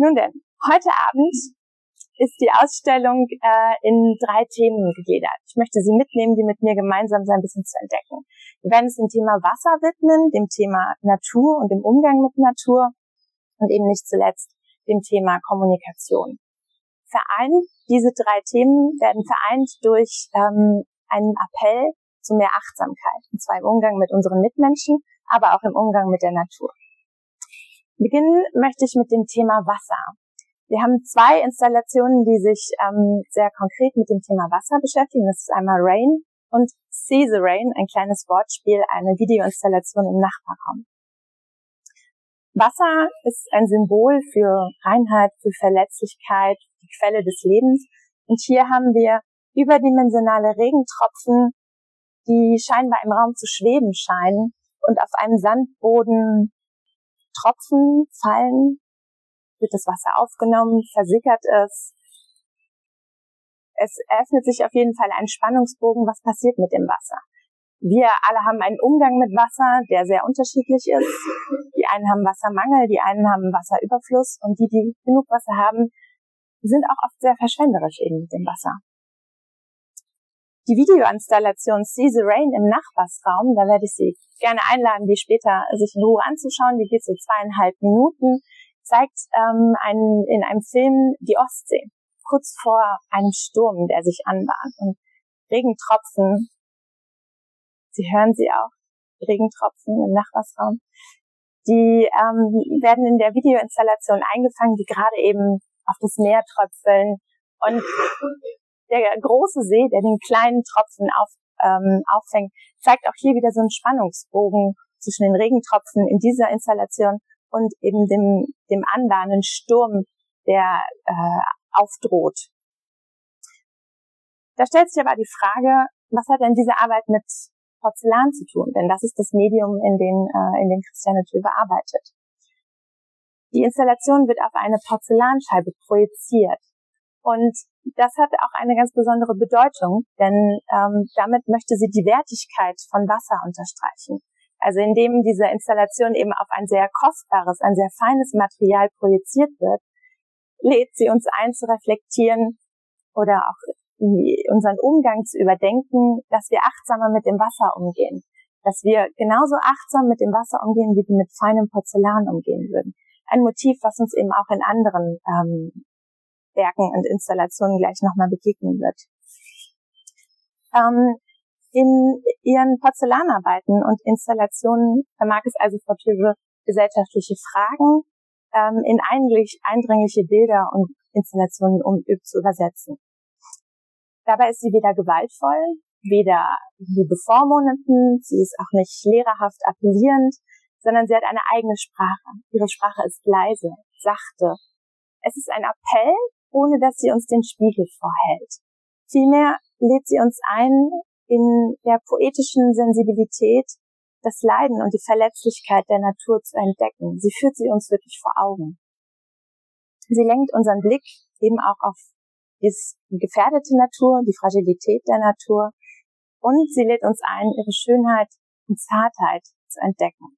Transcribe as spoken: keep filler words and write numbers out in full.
Nun denn, heute Abend ist die Ausstellung äh, in drei Themen gegliedert. Ich möchte Sie mitnehmen, die mit mir gemeinsam so ein bisschen zu entdecken. Wir werden es dem Thema Wasser widmen, dem Thema Natur und dem Umgang mit Natur und eben nicht zuletzt dem Thema Kommunikation. Vereint, diese drei Themen werden vereint durch ähm, einen Appell zu mehr Achtsamkeit, und zwar im Umgang mit unseren Mitmenschen, aber auch im Umgang mit der Natur. Beginnen möchte ich mit dem Thema Wasser. Wir haben zwei Installationen, die sich ähm, sehr konkret mit dem Thema Wasser beschäftigen. Das ist einmal Rain und See the Rain, ein kleines Wortspiel, eine Videoinstallation im Nachbarraum. Wasser ist ein Symbol für Reinheit, für Verletzlichkeit, die Quelle des Lebens. Und hier haben wir überdimensionale Regentropfen, die scheinbar im Raum zu schweben scheinen und auf einem Sandboden Tropfen fallen, wird das Wasser aufgenommen, versickert es. Es öffnet sich auf jeden Fall ein Spannungsbogen, was passiert mit dem Wasser. Wir alle haben einen Umgang mit Wasser, der sehr unterschiedlich ist. Die einen haben Wassermangel, die einen haben Wasserüberfluss und die, die genug Wasser haben, sind auch oft sehr verschwenderisch eben mit dem Wasser. Die Videoinstallation See the Rain im Nachbarsraum, da werde ich Sie gerne einladen, die später sich in Ruhe anzuschauen. Die geht so zweieinhalb Minuten, zeigt ähm, einen, in einem Film die Ostsee, kurz vor einem Sturm, der sich anbahnt. Und Regentropfen, Sie hören sie auch, Regentropfen im Nachbarsraum, die ähm, werden in der Videoinstallation eingefangen, die gerade eben auf das Meer tröpfeln. Und der große See, der den kleinen Tropfen auf, ähm, auffängt, zeigt auch hier wieder so einen Spannungsbogen zwischen den Regentropfen in dieser Installation und eben dem, dem anbahnenden Sturm, der äh, aufdroht. Da stellt sich aber die Frage, was hat denn diese Arbeit mit Porzellan zu tun? Denn das ist das Medium, in dem, äh, in dem Christiane Töwe arbeitet. Die Installation wird auf eine Porzellanscheibe projiziert. Und das hat auch eine ganz besondere Bedeutung, denn ähm, damit möchte sie die Wertigkeit von Wasser unterstreichen. Also indem diese Installation eben auf ein sehr kostbares, ein sehr feines Material projiziert wird, lädt sie uns ein zu reflektieren oder auch unseren Umgang zu überdenken, dass wir achtsamer mit dem Wasser umgehen. Dass wir genauso achtsam mit dem Wasser umgehen, wie wir mit feinem Porzellan umgehen würden. Ein Motiv, was uns eben auch in anderen ähm, Werken und Installationen gleich nochmal begegnen wird. Ähm, in ihren Porzellanarbeiten und Installationen vermag es also Frau Töwe, gesellschaftliche Fragen ähm, in eigentlich eindringliche Bilder und Installationen um zu übersetzen. Dabei ist sie weder gewaltvoll, weder bevormundend, sie ist auch nicht lehrerhaft appellierend, sondern sie hat eine eigene Sprache. Ihre Sprache ist leise, sachte. Es ist ein Appell, ohne dass sie uns den Spiegel vorhält. Vielmehr lädt sie uns ein, in der poetischen Sensibilität das Leiden und die Verletzlichkeit der Natur zu entdecken. Sie führt sie uns wirklich vor Augen. Sie lenkt unseren Blick eben auch auf die gefährdete Natur, die Fragilität der Natur und sie lädt uns ein, ihre Schönheit und Zartheit zu entdecken.